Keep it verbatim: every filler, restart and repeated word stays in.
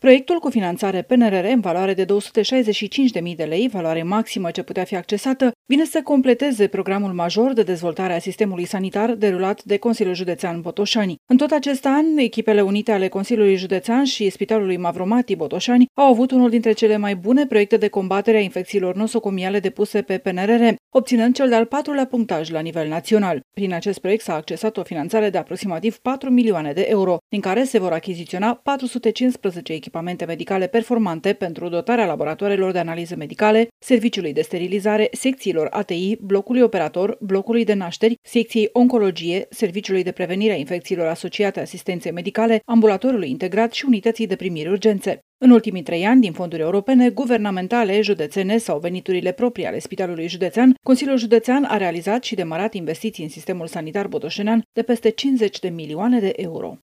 Proiectul cu finanțare P N R R în valoare de două sute șaizeci și cinci de mii de lei, valoare maximă ce putea fi accesată, vine să completeze programul major de dezvoltare a sistemului sanitar derulat de Consiliul Județean Botoșani. În tot acest an, echipele unite ale Consiliului Județean și Spitalului Mavromati Botoșani au avut unul dintre cele mai bune proiecte de combatere a infecțiilor nosocomiale depuse pe P N R R, obținând cel de-al patrulea punctaj la nivel național. Prin acest proiect s-a accesat o finanțare de aproximativ patru milioane de euro, din care se vor achiziționa patru sute cincisprezece echipamente medicale performante pentru dotarea laboratoarelor de analize medicale, serviciului de sterilizare, secțiilor A T I, blocului operator, blocului de nașteri, secției oncologie, serviciului de prevenire a infecțiilor asociate asistenței medicale, ambulatorului integrat și unității de primiri urgențe. În ultimii trei ani, din fonduri europene, guvernamentale, județene sau veniturile proprii ale Spitalului Județean, Consiliul Județean a realizat și demarat investiții în sistemul sanitar botoșenean de peste cincizeci de milioane de euro.